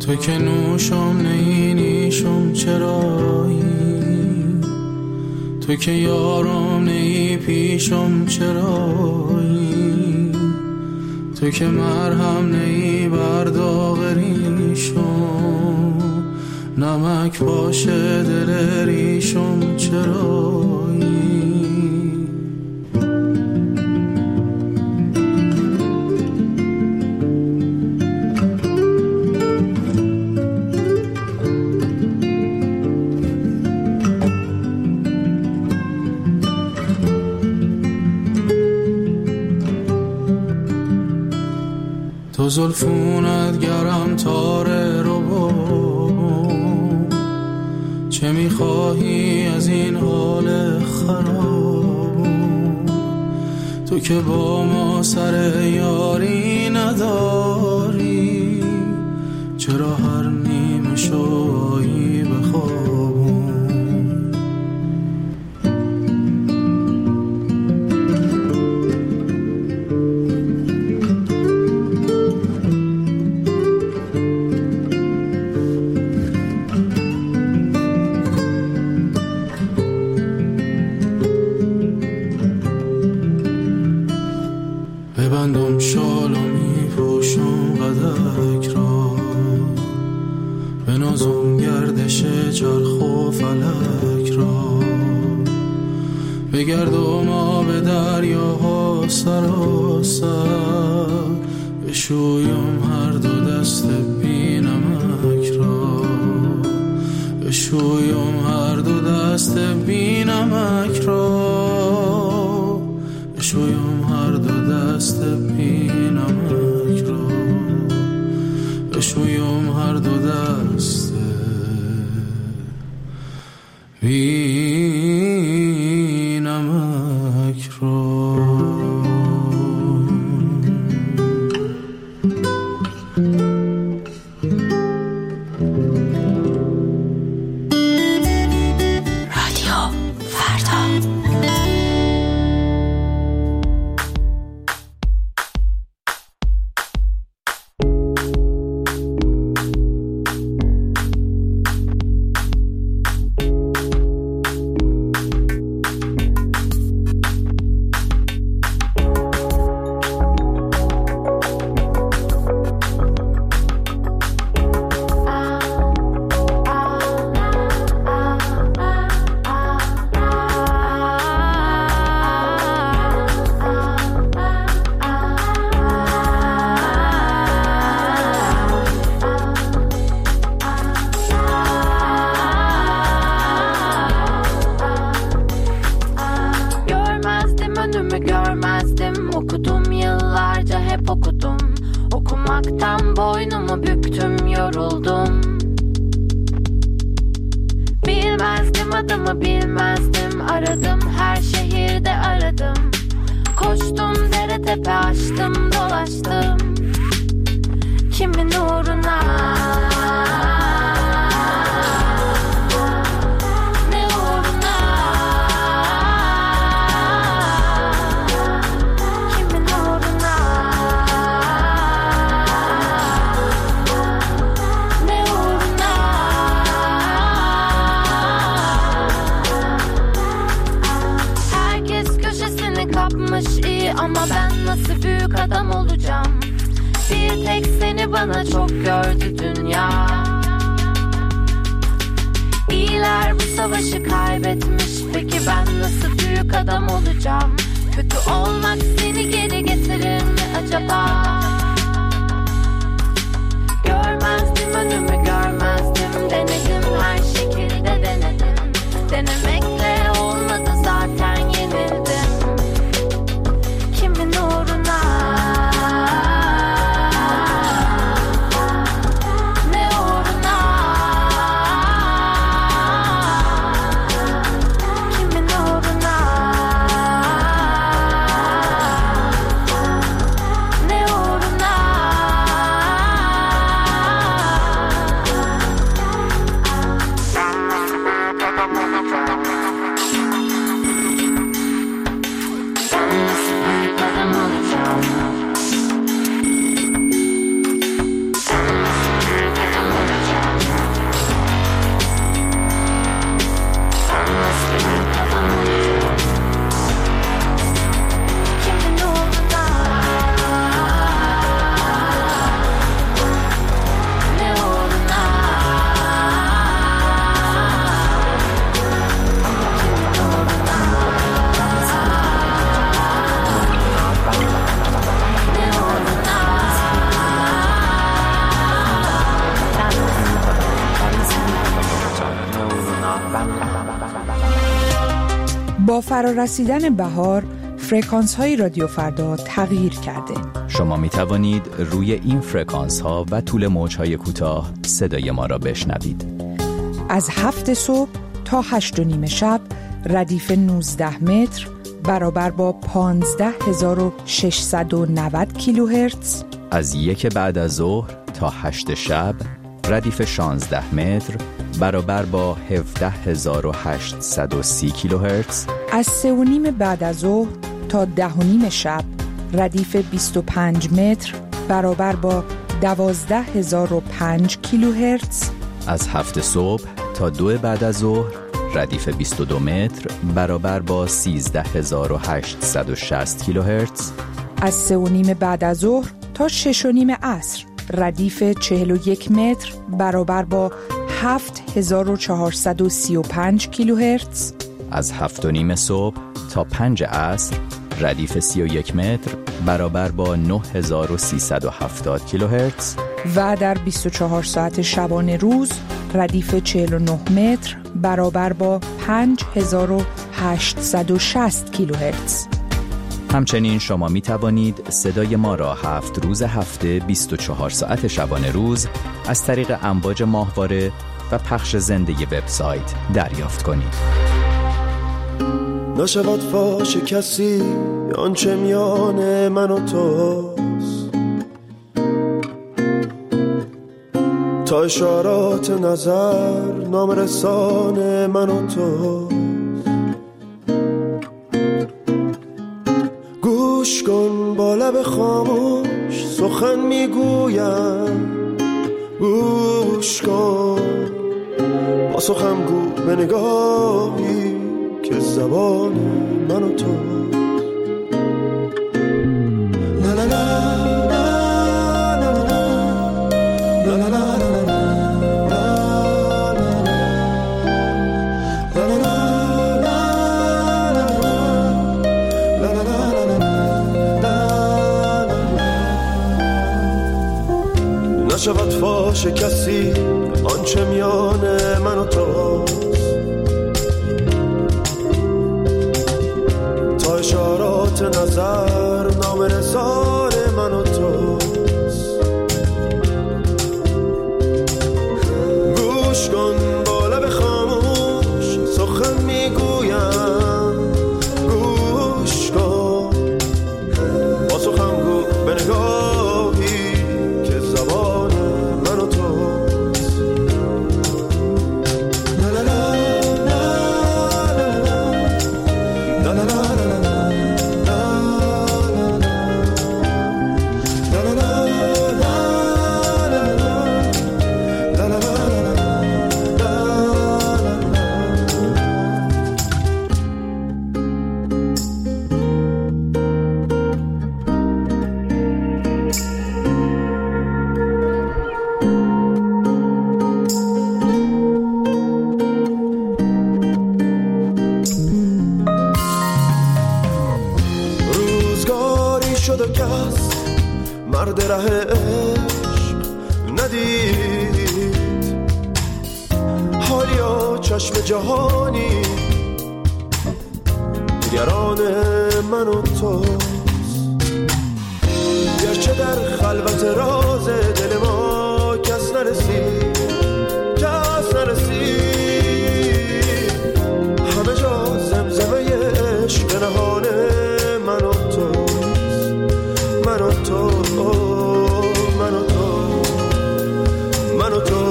تو که نوشم نیشم چرایی، تو که یارم نی پیشم چرایی، تو که مرهم نی برداغ ریشم، نمک باشه دل ریشم چرایی. تو زلفونت گرم تاره رو بام، چه میخواهی از این حال خراب؟ تو که با ما سر یاری نداری، چرا هر نیمه شایی بخوابم؟ ببندم شال و میپوشم قدک را، بنازم گردش چرخ و فلک را، بگردم آب دریاها سراسر، بشویم هر دو دست بی نمک را، بشویم هر دو دست بی نمک را، بشویم هر دو دست بی نمک را، بشویم هر دو دست بی نمک را. Görmezdim, okudum yıllarca, hep okudum. Okumaktan boynumu büktüm, yoruldum. Bilmezdim adımı, bilmezdim, aradım, her şehirde aradım. Koştum, dere tepe açtım, dolaştım. Kimin uğruna? İyi ama ben nasıl büyük adam olacağım? Bir tek seni bana çok gördü dünya. İyiler bu savaşı kaybetmiş, peki ben nasıl büyük adam olacağım? Kötü olmak seni geri getirir mi acaba? Görmezdim önümü, görmezdim, denedim, her şekilde denedim. Denemekle olmadı, zaten yenildim. Kimin uğruna? Ne uğruna? Kimin uğruna? Ne uğruna? با فرارسیدن بهار فرکانس های رادیو فردا تغییر کرده. شما می توانید روی این فرکانس ها و طول موج های کوتاه صدای ما را بشنوید. از 7 صبح تا 8:30 شب ردیف 19 متر برابر با 15690 کیلوهرتز. از 1 بعد از ظهر تا 8 شب ردیف 16 متر برابر با 17830 کیلوهرتز. از 3:30 بعد از ظهر تا 10:30 شب ردیف 25 متر برابر با 12005 کیلوهرتز. از 7 صبح تا 2 بعد از ظهر ردیف 22 متر برابر با 13860 کیلوهرتز. از 3:30 بعد از ظهر تا 6:30 عصر ردیف 41 متر برابر با 7435 کیلوهرتز. از 7:30 صبح تا 5 عصر ردیف 31 متر برابر با 9370 کیلوهرتز. و در 24 ساعت شبانه روز ردیف 49 متر برابر با 5860 کیلوهرتز. همچنین شما می توانید صدای ما را 7 روز هفته 24 ساعت شبانه روز از طریق امواج ماهواره و پخش زنده وبسایت دریافت کنید. نشود فاش کسی آنچه میان من و توست، تا اشارات نظر نامرسان من و توست. گوش کن با لب خاموش سخن میگویم، گوش کن با سخن گو به نگاهی که زبان من و تو. لا لا لا لا لا لا لا نشود فاش کسی آنچه میان من و توست، تا اشارات نظر نامرسان من و توست. گوش کن با لب خاموش سخن میگویم، گوش کن با سخن گو به نگاهی که زبان من و توست. شد و کس مرد ره عشق ندید، حالیا چشم جهانی نگران من و توست. گرچه در خلوت راز دل ما کس نرسید، کس نرسید، همه جا زمزمه عشق نهان من و تو، من و تو، من و تو، من و تو.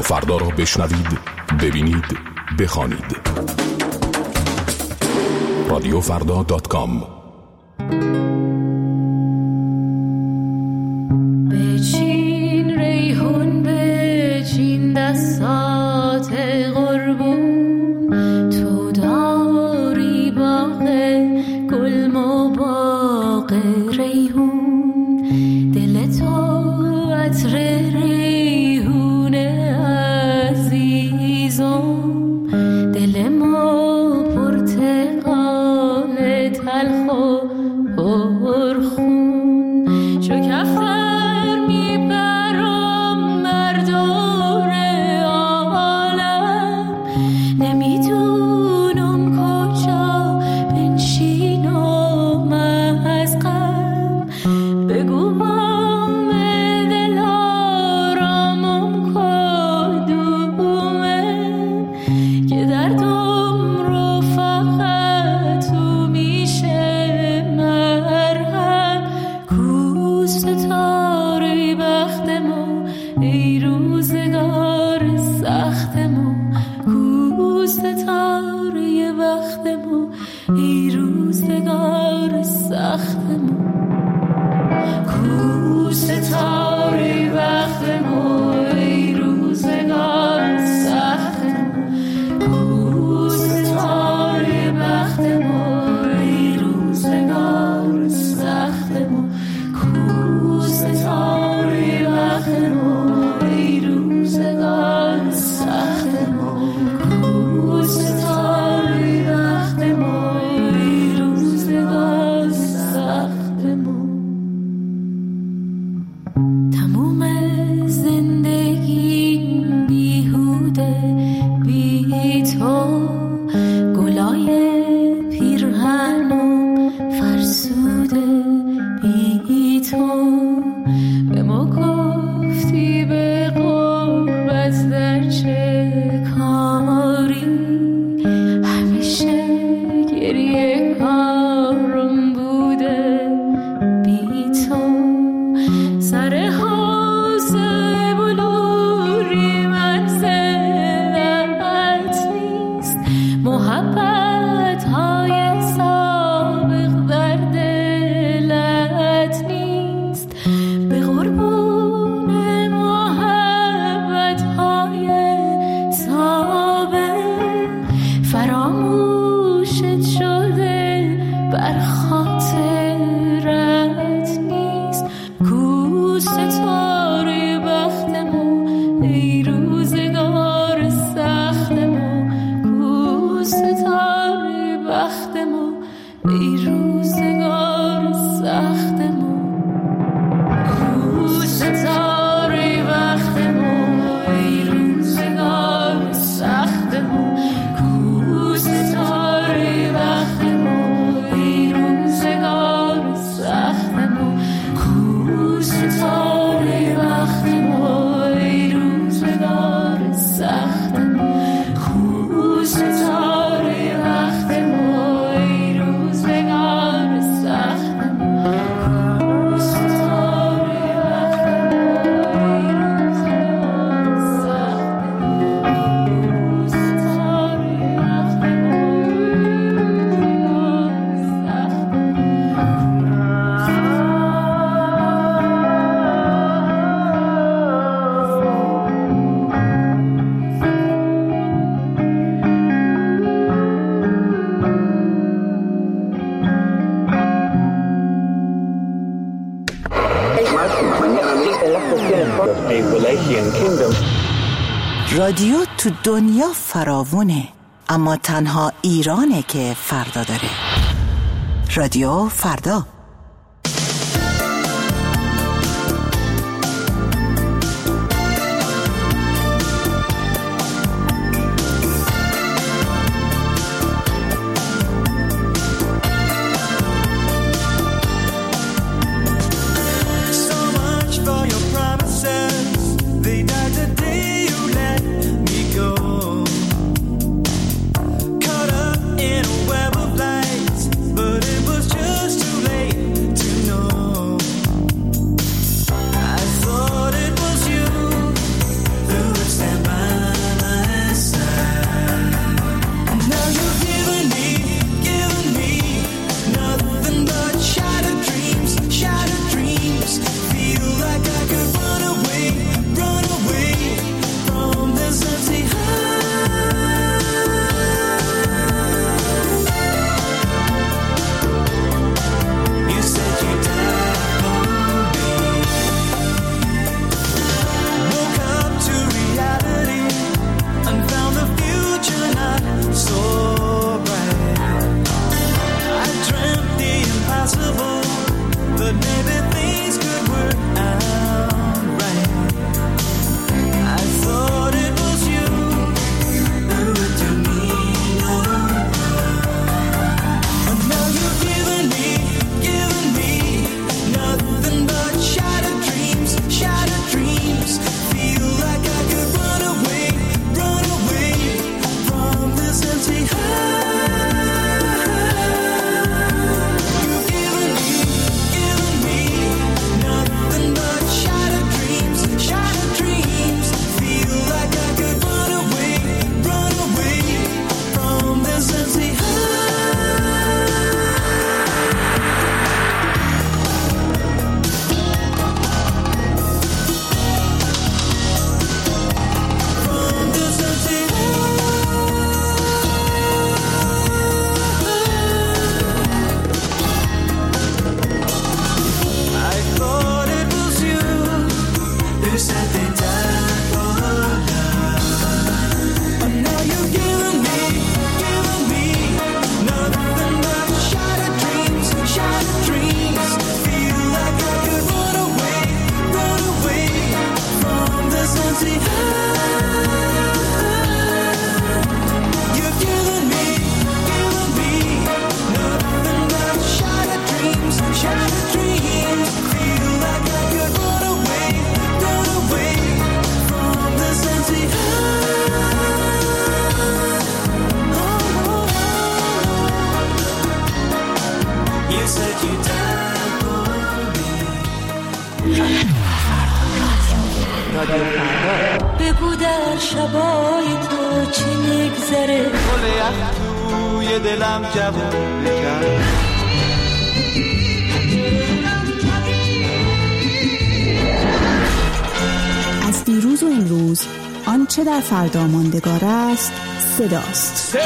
فردا را بشنوید، ببینید، بخوانید. رادیوفردا.com. بچین ریحون، بچین دستات قربون، تو داری باغ گل و باغ ریحون، دل تو عطر ریحون عزیزم، دل ما پرتقال تلخ و پرخون، چو کفتر میپرم بر دور عالم، نمیدونم کجا بنشینم از غم، بگو بام دل آرامم کدومه، که دردم رو فقط تو میشه مرهم، کو ستاره بختمو ای روزگار سختمو، کو ستاره بختمو ای روزگار سختمو، کو ستاره بختمو ای روزگار سختمو، کو ستاره بختمو ای روزگار سختمو، کو ستاره بختمو ای روزگار سختمو، کو ستاره بختمو ای روزگار سختمو. تموم زندگی بیهوده بی تو، گلای پیرهنم فرسوده بی تو، به ما گفتی به غربت در چه کاری، همیشه گریه کارم بوده بی تو، سر حوضه بلوری منزلت نیست، محبت های سابق در دلت نیست، به قربون محبت های سابق فراموشت شده بر خاطرت نیست، کو ستاره بختمو ای روزگار سختمو، کو ستاره بختمو ای روزگار سختمو، کو ستاره بختمو ای روزگار سختمو، کو ستاره بختمو ای روزگار سختمو، کو ستاره بختمو ای روزگار سختمو، کو ستاره بختمو ای روزگار سختمو، کو ستاره رادیو تو دنیا فراوونه، اما تنها ایرانه که فردا داره. رادیو فردا. Caught up in a web of lights, but it was just too late. رادیو فردا. بگو در شبای تو چی میگذره، گل یخ توی دلم جوون کرد. از دیروز و امروز آنچه در فردا ماندگار است صداست.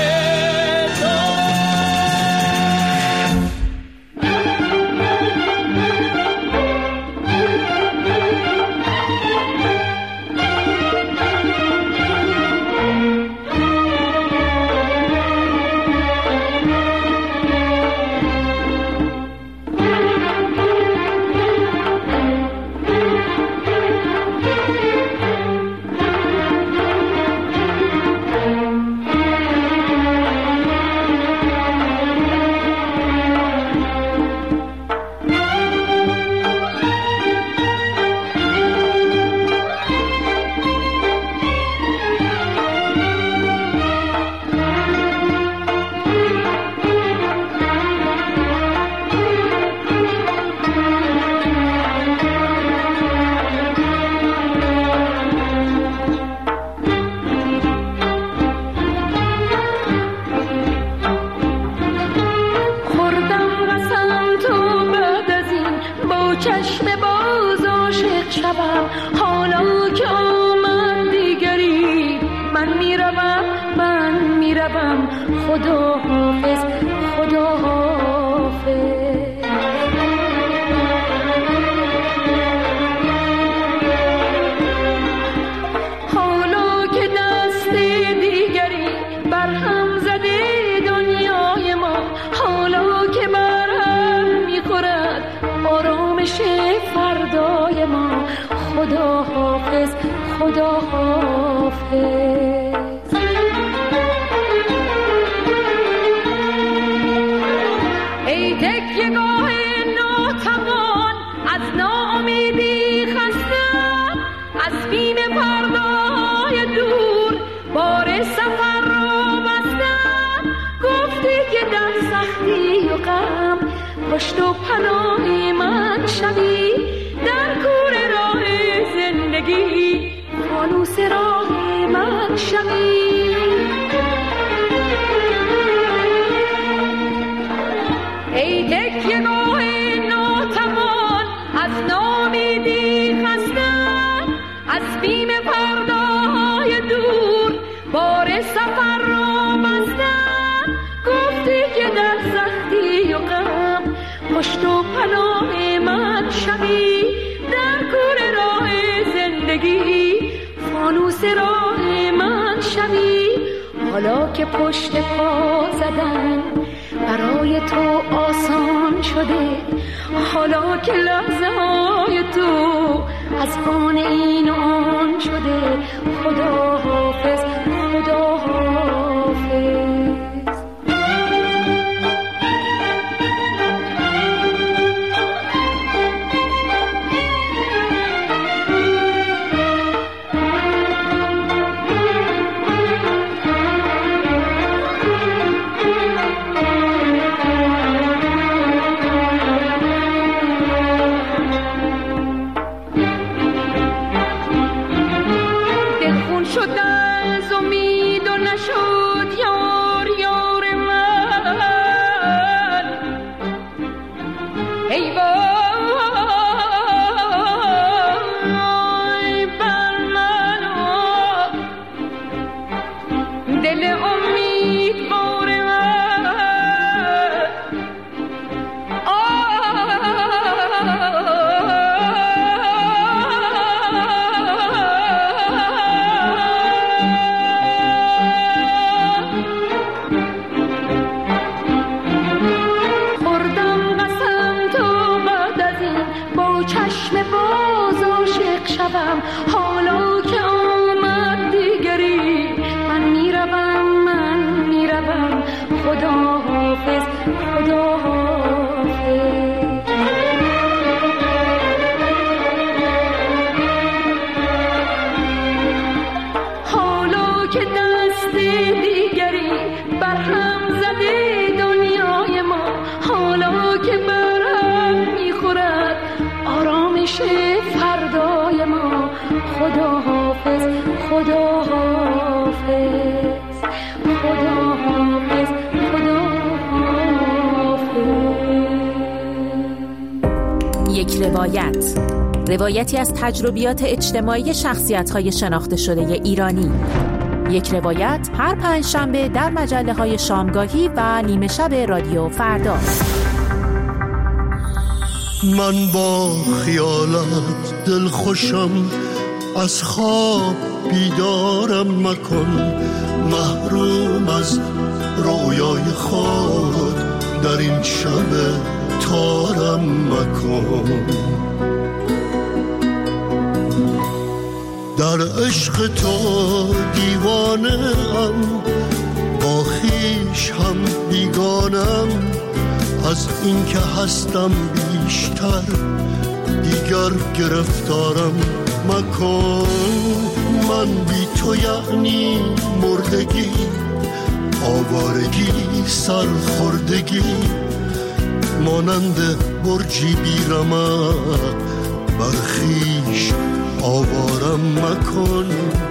حالا که پشت پا زدن برای تو آسان شده، حالا که لحظه های تو از آن این و آن شده، خدا حافظ خدا حافظ. حالا که آمد دیگری من میروم خدا حافظ خدا حافظ. حالا که دست دیگری برهم زده دنیای ما، حالا که برهم میخورد آرامش فردای ما، خدا حافظ خدا حافظ خدا حافظ خدا حافظ. یک روایتی از تجربیات اجتماعی شخصیت‌های شناخته شده ایرانی. یک روایت هر پنجشنبه در مجله‌های شامگاهی و نیمه شب رادیو فردا. من با خیالت دل خوشم، از خواب بیدارم مکن، محروم از رویای خود در این شب تارم مکن. در عشق تو دیوانه ام، با خویش هم بیگانم، از این که هستم بیشتر دیگر گرفتارم مکن. من بی تو یعنی مردگی، آوارگی، سرخوردگی، مانند برجی بیرمق، بر خویش آوارم مکن.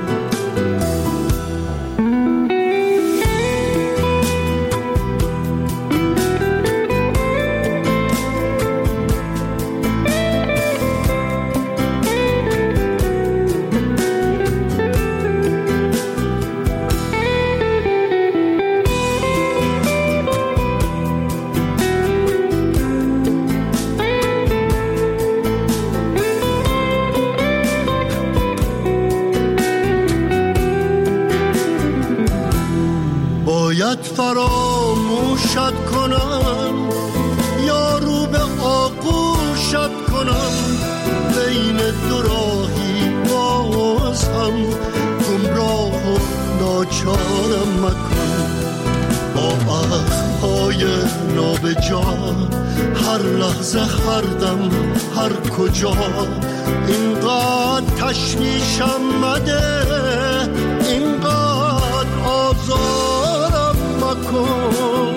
فراموشت کنم یا رو به آغوشت کنم، بین دو راهی باز هم گمراه و ناچارم مکن. با عهدهای نابجا هر لحظه هر دم هر کجا اینقدر تشویشم مده، اینقدر آزارم مکن.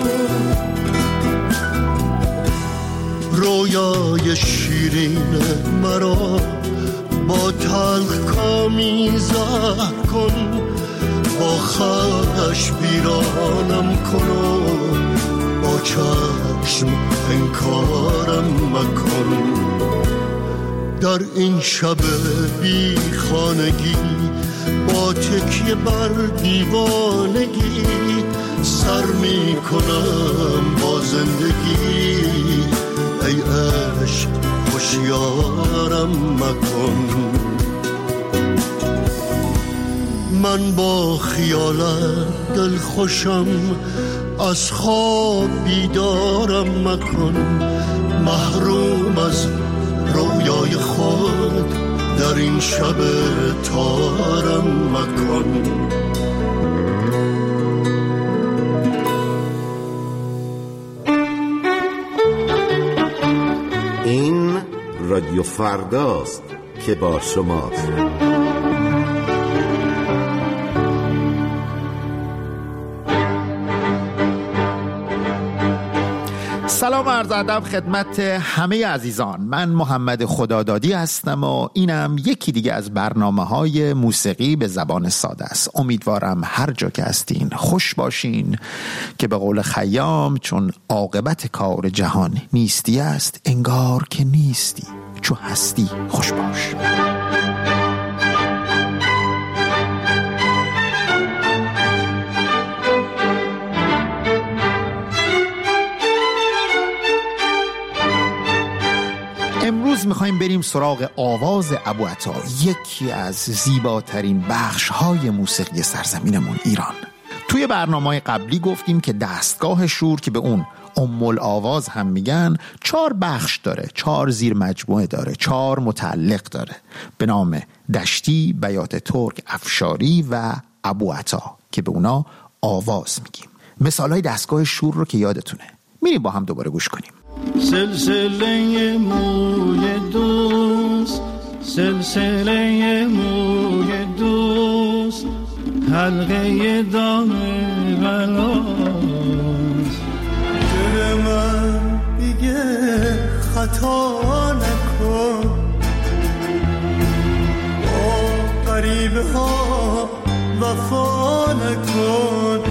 رویای شیرین مرا با تلخ کامی زهر کن، با خش بیرانم کن و با چشم انکارم مکن. در این شب بی خانگی با تکیه بر دیوانگی سر می کنم با زندگی، ای عشق هوشیارم مکن. من با خیالت دل خوشم، از خواب بیدارم مکن، محروم از رویای خود در این شب تارم مکن. این رادیو فرداست که با شماست. سلام عرض ادب خدمت همه عزیزان. من محمد خدادادی هستم و اینم یکی دیگه از برنامه‌های موسیقی به زبان ساده است. امیدوارم هر جا که هستین خوش باشین، که به قول خیام چون عاقبت کار جهان نیستی است، انگار که نیستی چون هستی خوش باش. امروز میخوایم بریم سراغ آواز ابوعطا، یکی از زیباترین بخش‌های موسیقی سرزمینمون ایران. توی برنامه‌های قبلی گفتیم که دستگاه شور که به اون ام الاواز هم میگن 4 بخش داره، 4 زیر مجموعه داره، 4 متعلق داره به نام دشتی، بیات ترک، افشاری و ابوعطا که به اونا آواز میگیم. مثالای دستگاه شور رو که یادتونه، میریم با هم دوباره گوش کنیم. سلسله موی دوست، سلسله موی دوست، حلقه دام بلاست. دل من دیگه خطا نکن، دلها وفا نکن.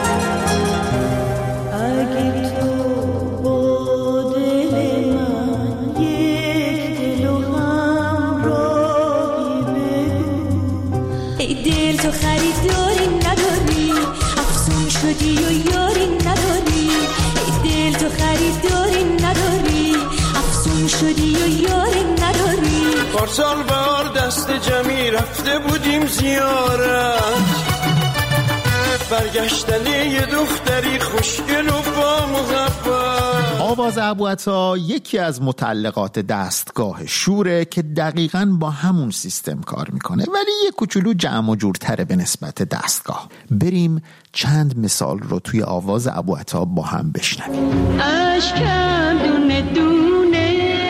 اگه تو با دل من یک دل و همراهی بگو. ای دل تو خریداری نداری، افسون شدی و یاری نداری. ای دل تو خریداری نداری، افسون شدی و یاری نداری. پارسال بار دست جمعی رفته بودیم زیارت، برگشتن یه دختری خوشگل و با محبت. آواز ابوعطا یکی از متعلقات دستگاه شوره که دقیقاً با همون سیستم کار میکنه، ولی یه کوچولو جمع و جورتره به نسبت دستگاه. بریم چند مثال رو توی آواز ابوعطا با هم بشنویم. اشکم دونه دونه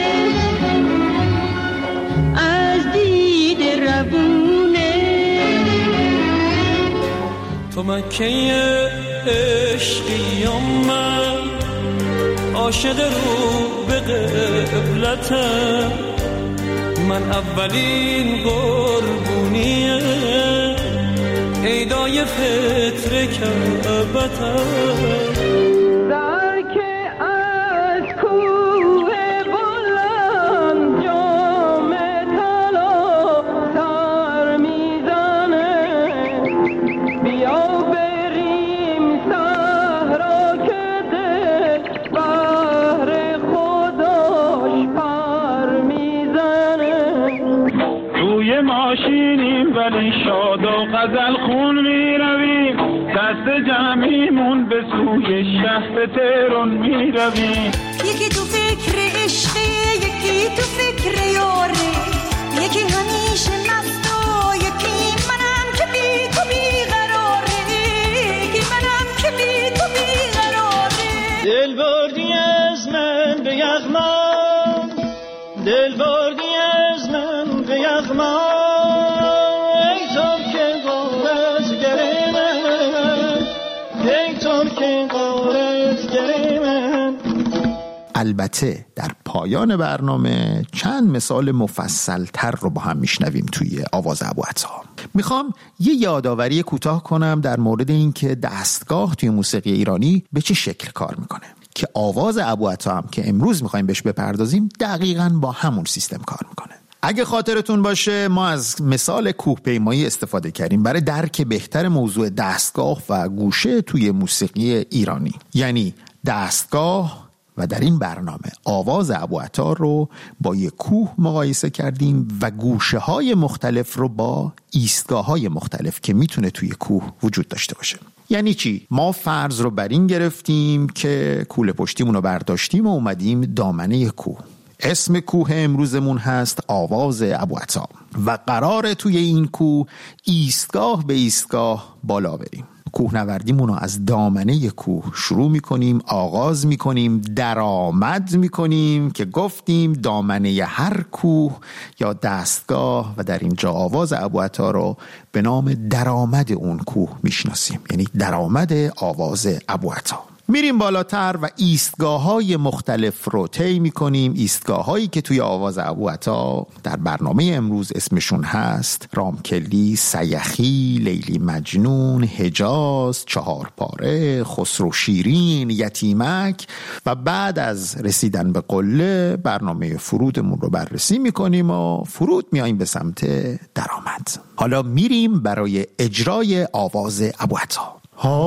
از دید ربونه، تو مکه عشقی من عاشق رو به قبلتم، من اولین قربونیه عیدای فطر کعبتم. ولی شاد و غزل خون می رویم، دست جمعیمون به سوی شهر تهران می رویم. یکی تو فکر عشقی، یکی تو فکر یاره، یکی همیشه مست و یکی منم که بی تو بیقراره، یکی منم که بی تو بیقراره. دل بردی از من به یغما، دل بردی از من به یغما، البته در پایان برنامه چند مثال مفصل تر رو با هم میشنویم توی آواز ابوعطا. میخوام یه یادآوری کوتاه کنم در مورد این که دستگاه توی موسیقی ایرانی به چه شکل کار میکنه، که آواز ابوعطا هم که امروز میخوایم بهش بپردازیم دقیقاً با همون سیستم کار میکنه. اگه خاطرتون باشه ما از مثال کوهپیمایی استفاده کردیم برای درک بهتر موضوع دستگاه و گوشه توی موسیقی ایرانی، یعنی دستگاه، و در این برنامه آواز ابوعطا رو با یک کوه مقایسه کردیم و گوشه های مختلف رو با ایستگاه های مختلف که میتونه توی کوه وجود داشته باشه. یعنی چی؟ ما فرض رو بر این گرفتیم که کوله پشتیمون رو برداشتیم و اومدیم دامنه کوه. اسم کوه امروزمون هست آواز ابوعطا و قراره توی این کوه ایستگاه به ایستگاه بالا بریم. کوهنوردیمون رو از دامنه کوه شروع میکنیم، آغاز میکنیم، درآمد میکنیم که گفتیم دامنه هر کوه یا دستگاه، و در اینجا آواز ابوعطا رو به نام درآمد اون کوه میشناسیم، یعنی درآمد آواز ابوعطا. میریم بالاتر و ایستگاه‌های مختلف رو طی می‌کنیم، ایستگاه‌هایی که توی آواز ابوعطا در برنامه امروز اسمشون هست رامکلی، سیخی، لیلی مجنون، حجاز، چهارپاره، خسرو شیرین، یتیمک، و بعد از رسیدن به قله برنامه فرودمون رو بررسی می‌کنیم و فرود میایم به سمت درآمد. حالا میریم برای اجرای آواز ابوعطا.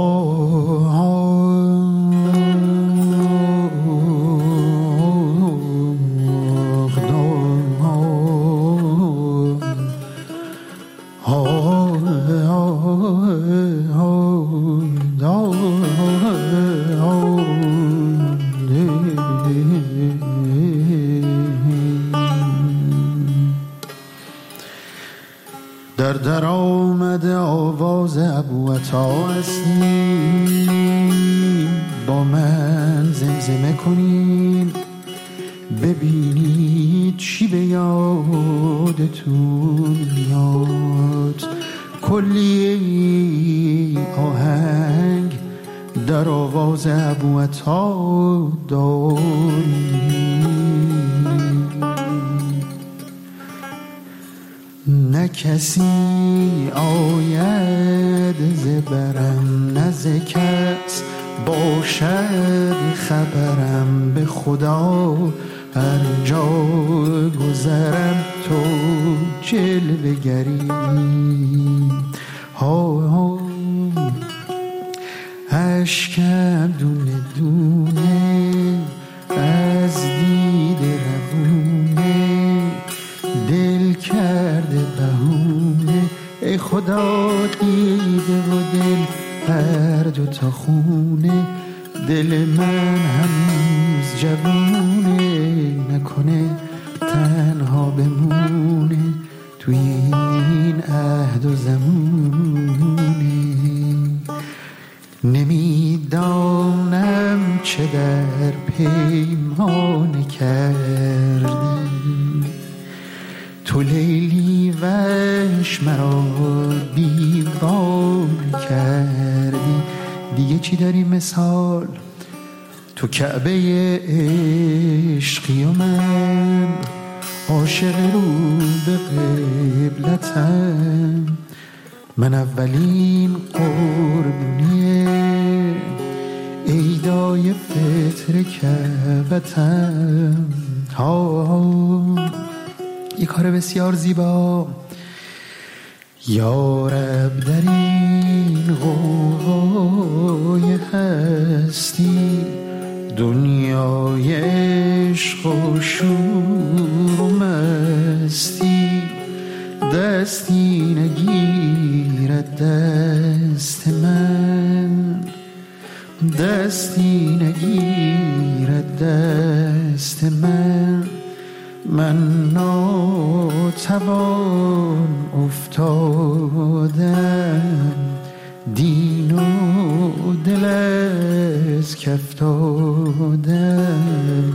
در آمد آواز ابوعطا هستیم، با من زمزمه کنین ببینید چی به یادتون میاد. کلی آهنگ در آواز ابوعطا داریم، نه کسی آید زبرم، نه ز کس باشد خبرم. به خدا هر جا گذرم تو جلوه گری. ها اشکم دونه دونه از دید روونه، دل کرده بهونه. ای خدا دیده و دل هر دو تا خونه. دل من هنوز جوونه، نکنه تنها بمونه توی این عهد و زمونه. نمیدانم چه در پیمان کردی تو لیلی وش مرا دیوان کردی. دیگه چی داری مثال تو کعبه عشقی و من عاشق رو به قبلتم. من اولین قربونیه ایدای فطر کعبتم. ها یه کار بسیار زیبا. یا رب در این غوغای هستی، دنیای عشق و شور و مستی، دستی نگیرد دست من، دستی نگیرد دست من. من ناتوان افتادم، دین و دل از کف دادم.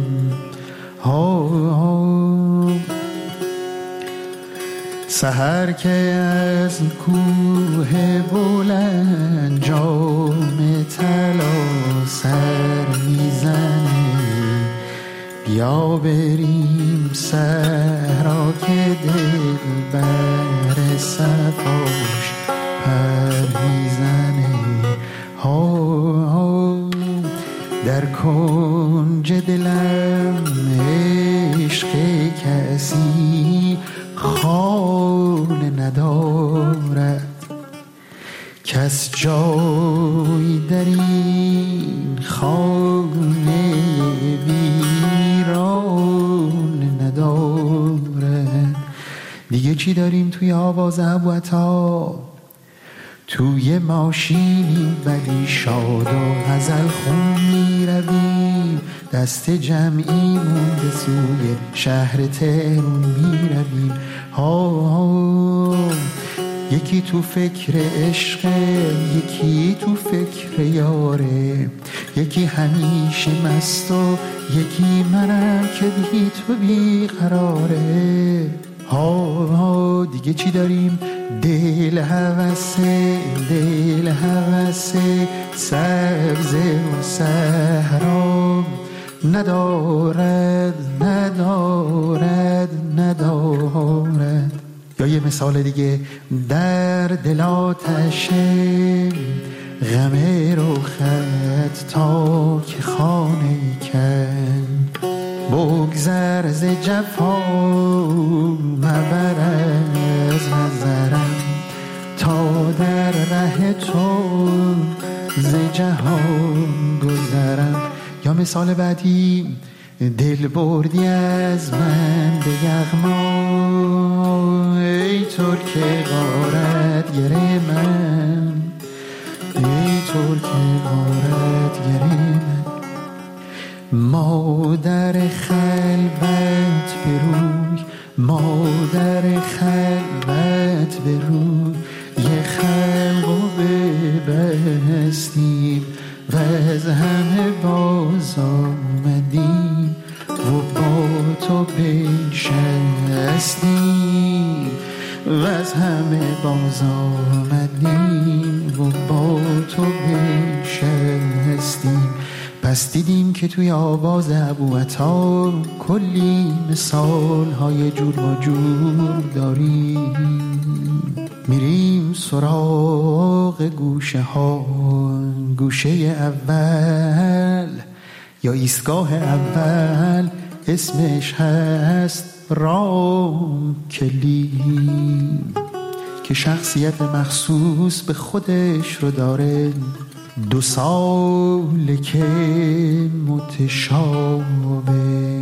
سحر که از کوه بلند جام طلا سر میزنه، بیا بریم صحرا که دل بر صفاش پر میزنه. در کنج دلم عشق کسی خانه ندارد، کس جای در این خانه ویران ندارد. دیگه چی داریم توی آواز ابوعطا؟ توی ماشینی ولی شاد و غزل خون می رویم، دست جمعیمون به سوی شهر تهرون می رویم. یکی تو فکر عشق، یکی تو فکر یاره، یکی همیشه مست و یکی منم که بی تو بی قراره. دیگه چی داریم؟ دل هوسه، دل هوسه، سبزه و صحرا ندارد، ندارد، ندارد. یا یه مثال دیگه، در دل آتشه غم روخت تا که خانه کن، بگذر ز جفا مبر از نظرم، تا در ره تو ز جهان گذرم. یا مثال بعدی، دل بردی از من به یغما، ای ترک غارت گره من، ای ترک غارت گره من. مادر خلوت بروی، مادر خلوت بروی، یه خلقو ببستیم و از همه باز آمدیم و با تو بنشستیم، و از همه باز آمدیم و با تو بنشستیم. پس دیدیم که توی آواز ابوعطا کلی مثال های جور و جور داریم. سراغ گوشه ها، گوشه اول یا ایستگاه اول اسمش هست رام کلی، که شخصیت مخصوص به خودش رو داره. 2 سال که متشابه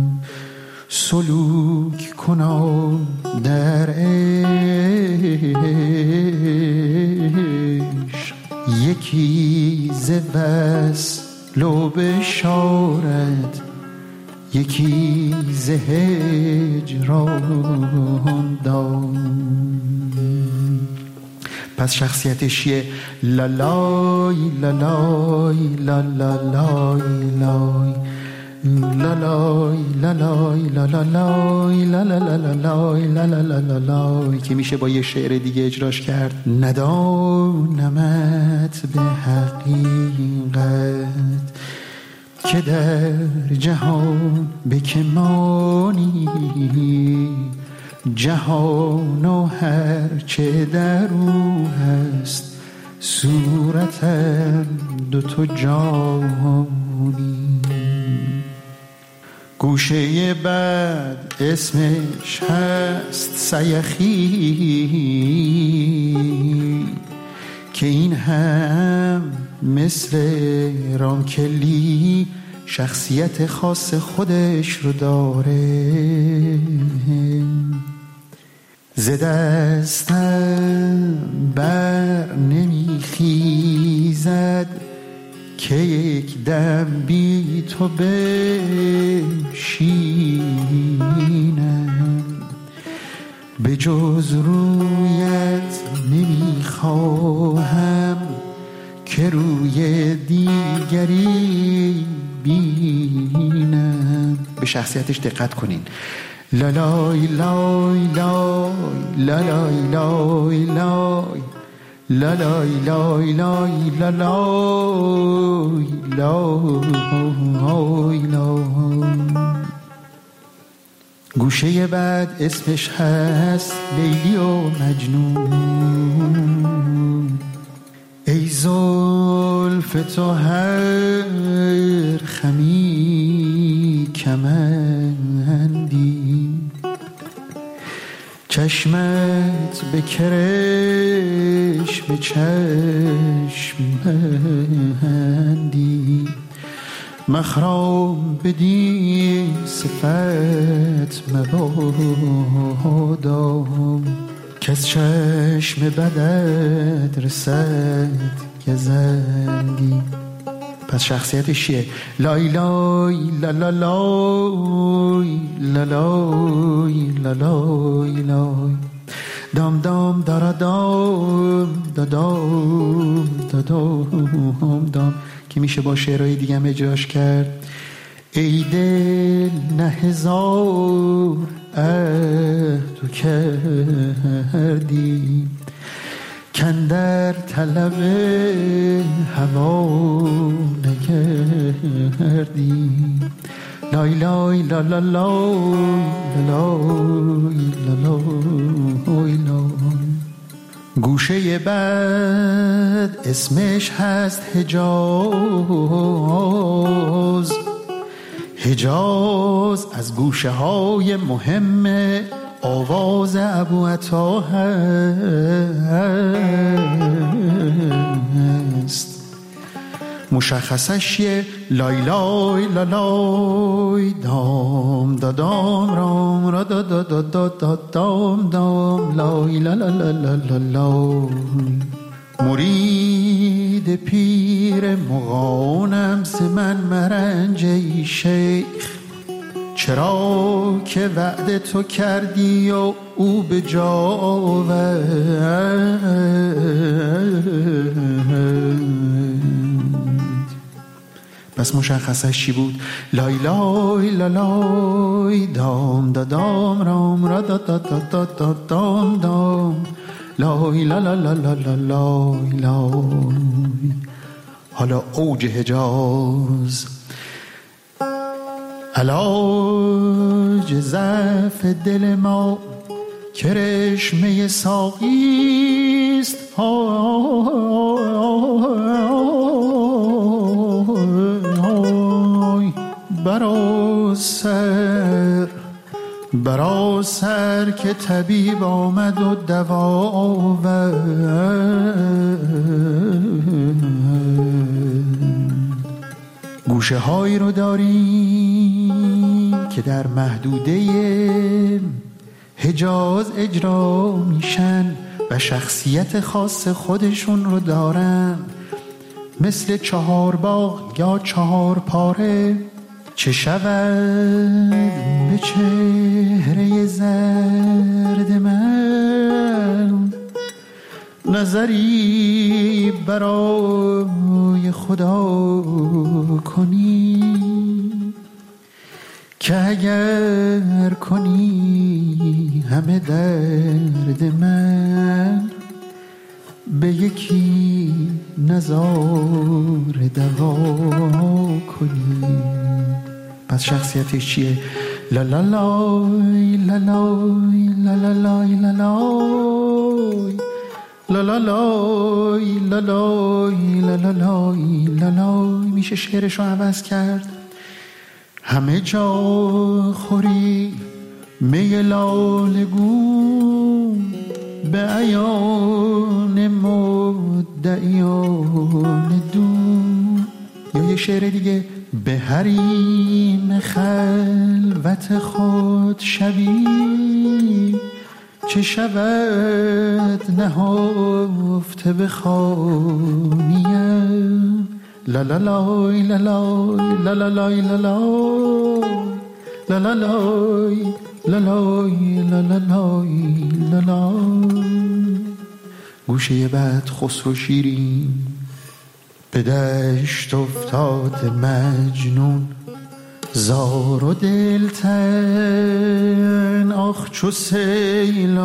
سلوک کنم در عشق، یکی ز وصل و بشارت، یکی ز هجران دام. پس شخصیتش یه لالای لالای لالای لالای لالای لالای لالای لالای لالای، که میشه با یه شعر دیگه اجراش کرد. ندانمت به حقیقت که در جهان به که مانی، جهان و هر چه در او هست صورتم 2 جهانی. گوشه بعد اسمش هست سیخی، که این هم مثل رامکلی شخصیت خاص خودش رو داره. ز دستم بر نمیخیزد که یک دم بی تو بشینم، به جز رویت نمیخواهم که روی دیگری بینم. به شخصیتش دقت کنین. لالای لای لای لالای لای لای لالای لای لای لالای لای لای. گوشه بعد اسمش هست لیلی و مجنون. ای زلف تو هر خمی کمندی، چشمت به کرش به چشمندی، مخرام بدی صفت مبادام، که از چشم بدت رسد گزندی. پس شخصیتش چیه؟ لای لای لالای لالای لالای لای، دام دام دارا دام دادام دادام دام، که میشه با شعرهای دیگه هم اجراش کرد. ای دل نه هزار تو کردی، کندر طلب هوا نگردی. لای لای لالای لالای لالای لای. گوشه بعد اسمش هست حجاز. حجاز از گوشه های مهم آواز ابوعطا هست. مشخصش یه لای لای لالای دام دادام رام را دام دام لای لالای. مرید پیر مغانم ز من مرنجه شیخ، چرا که وعده تو کردی و او به جا آورد. پس مشخصش چی بود؟ لای لای لالای دام دادام رام را دام دام لای لالای لای. حالا اوج حجاز. علاج ضعف دل ما کرشمه ساقیست برا سر که طبیب آمد و دوا آورد. گوشه هایی رو داریم که در محدوده حجاز اجرا میشن و شخصیت خاص خودشون رو دارن، مثل 4 باغ یا 4 پاره. چه شود به چهره زرد من، نظری برای خدا کنی که اگر کنی همه درد من به یکی نظار دوا کنی. پس شخصیتش چیه؟ لا لا لای لا لای لا لا لای لا لای لا لا لای لا لای لا لا لای لا لای. میشه شعرش رو عوض کرد. همه جا خوری می لالگون به عیان مدعیان دون. یا یه شعر دیگه، به حریم خلوت خود شبی چه شود نهفته به خانیم. لا لا لای لا لای لا لا لای لا لای لا لا لای لا لای لا لا لای لا لای. گوشه بعد خسرو شیرین به دشت افتاد مجنون، زار و دلتن آخ چو سیل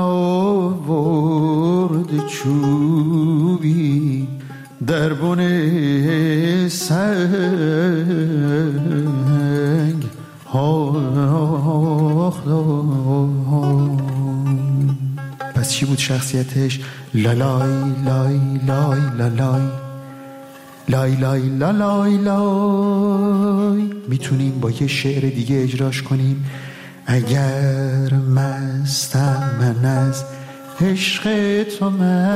آورد چوبی در بن سنگ. پس چی بود شخصیتش؟ لالای لای لای لالای لای لای لای لای. میتونیم با یه شعر دیگه اجراش کنیم. اگر مستم من از عشق تو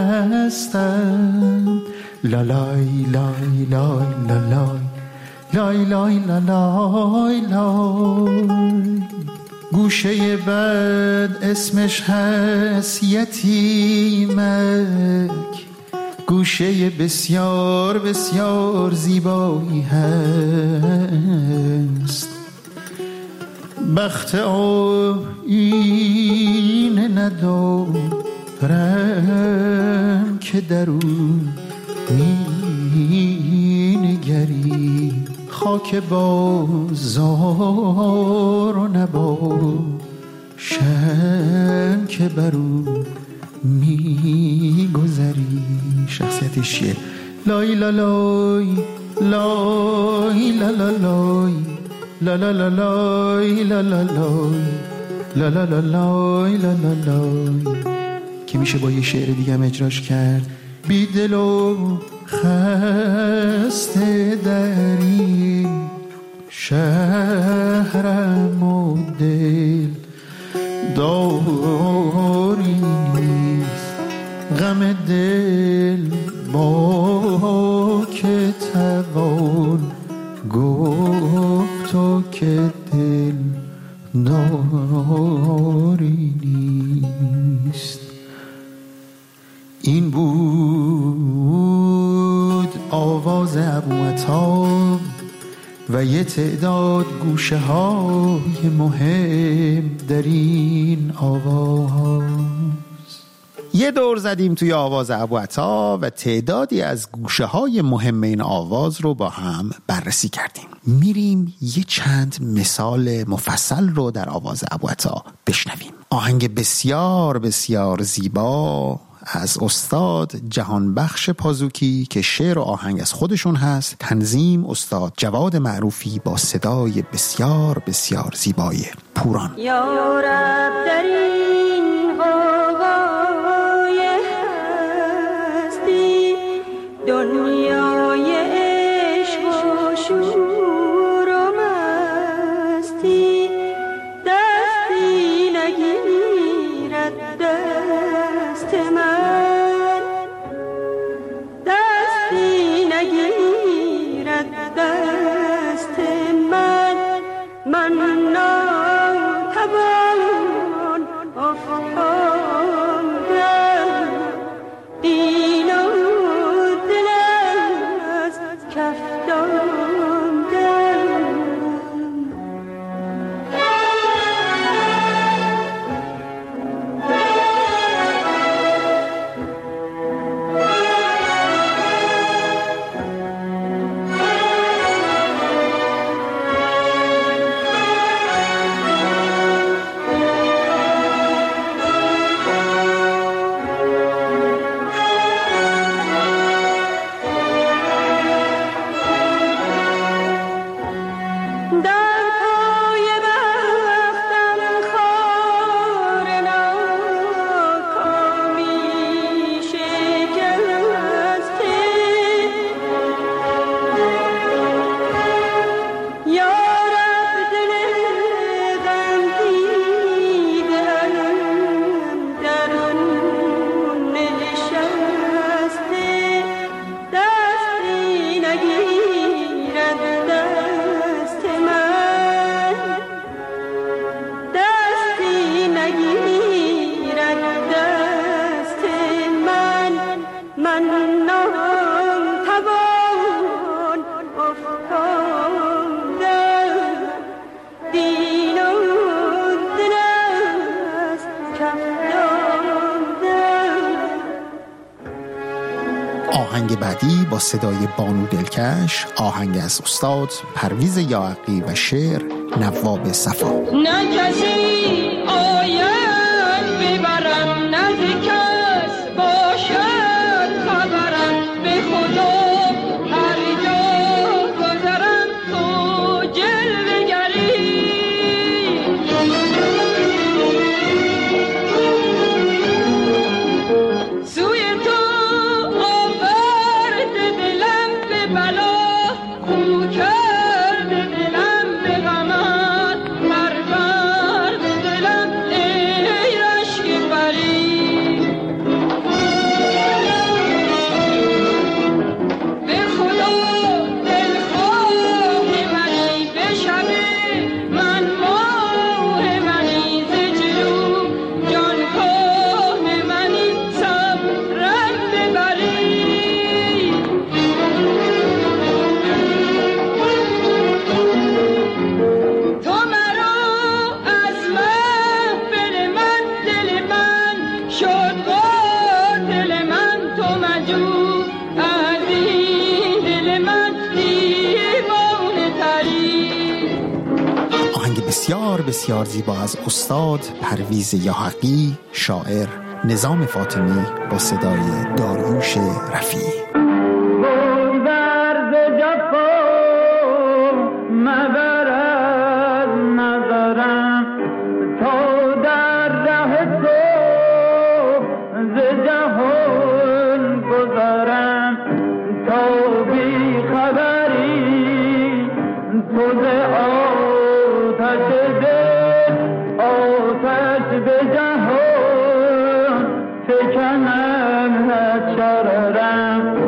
مستم، لالای لای لای لالای لای لای لای لای. گوشه بعد اسمش هست یتیمک، گوشه بسیار بسیار زیبایی هست. بخت آینه ندارم که درون می نگری، خاک بازار و نباشن که برو می گذری. شخصیتش چیه؟ لای لالای لای لالای لالای لالای لالای لالای. که میشه با یه شعر دیگه هم اجراش کرد. بی دل و خسته در این شهرم و دل داری نیست، غم دل با که توان گفت و که دل داری نیست. این بود آواز ابوعطا و یه تعداد گوشه های مهم در این آواز. یه دور زدیم توی آواز ابوعطا و تعدادی از گوشه های مهم این آواز رو با هم بررسی کردیم. میریم یه چند مثال مفصل رو در آواز ابوعطا بشنویم. آهنگ بسیار بسیار زیبا از استاد جهانبخش پازوکی که شعر و آهنگ از خودشون هست، تنظیم استاد جواد معروفی با صدای بسیار بسیار زیبای پوران. یا رب در این آهنگ بعدی با صدای بانو دلکش، آهنگ از استاد پرویز یاحقی و شعر نواب صفا. نه کسی آید ببرم، نه کس باشد خبرم، به خدا هر جا گذرم تو جلوه گری. سوی تو آورد دلم به بلا، خو کرد دلم به غمت، پرورد دلم ای رشک بری. به خدا دلخواه منی، به شب من ماه منی، ز جلو جانکاه منی، صبرم ببری. تو مرا از محفل من، دل من شد قاتل من، تو مجو از این دل من دیوانه تری. آهنگ بسیار بسیار زیبا از استاد پرویز یاحقی، شاعر نظام فاطمی با صدای داریوش رفیعی. بگذر ز جفا مبر از نظرم، تا در ره تو ز جهان گذرم. تا بی خبری تو ز آتش دل، آتش به جهان فکنم از شررم.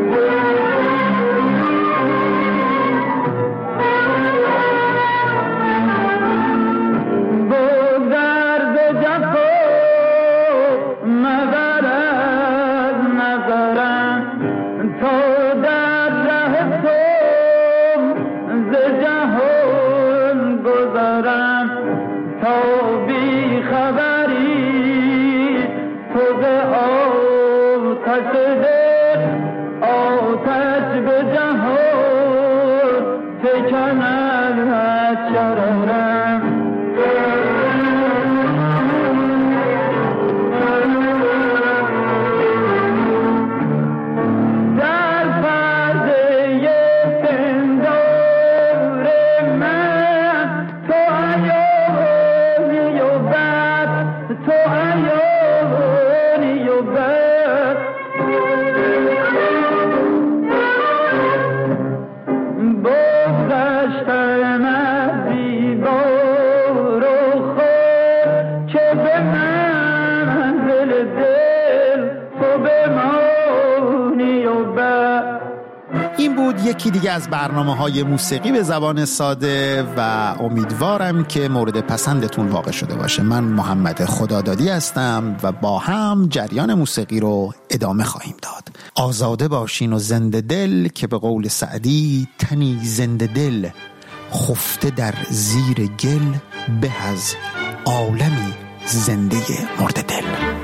بگذر ز جفا مبر از نظرم، تا در ره تو ز جهان گذرم. تا بی خبری تو ز آتش دل، آتش به جهان فکنم از شررم. در پرده پندار من تو عیانی و بد، تو عیانی و بد. بگذشتم از دیوار و خود، که به منزل دل تو بمانی و بد. این بود یکی دیگه از برنامه‌های موسیقی به زبان ساده و امیدوارم که مورد پسندتون واقع شده باشه. من محمد خدادادی هستم و با هم جریان موسیقی رو ادامه خواهیم داد. آزاده باشین و زنده دل، که به قول سعدی تنی زنده دل، خفته در زیر گل، به از عالمی زنده مرده دل.